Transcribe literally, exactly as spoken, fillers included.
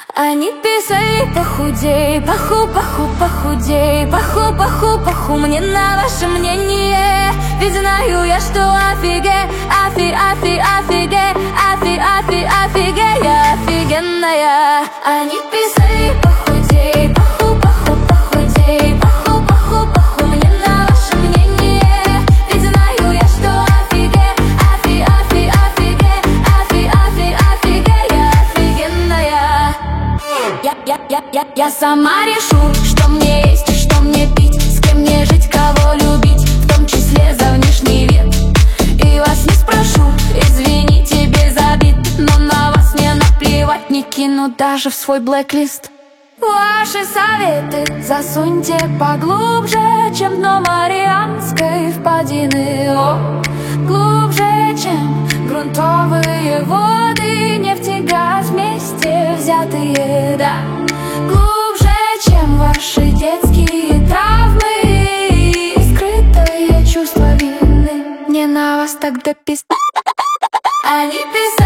Они писали: похудей, паху, паху, похудей, паху, паху, паху. Мне на ваше мнение, ведь знаю я, что офигеть, офи, офи, офигеть, офи, офи, офигеть, я офигенная. Они писали: похудей, паху, паху, похудей, паху, паху, паху. Мне на ваше мнение, ведь знаю я, что офигеть, офи, офи, офигеть, офи, офи, офигеть, я офигенная. Я, я, я, я, я сама решу, что мне есть и что мне пить, с кем мне жить, кого любить, в том числе за внешний вид. И вас не спрошу, извините, без обид, но на вас мне наплевать, не кину даже в свой блэк-лист. Ваши советы засуньте поглубже, чем дно Марианской впадины. О, глубже, чем грунтовые воды, нефть и газ вместе взятые, да. Глубже, чем ваши детские травмы и скрытое чувство вины. Мне на вас так дописано. Они писали: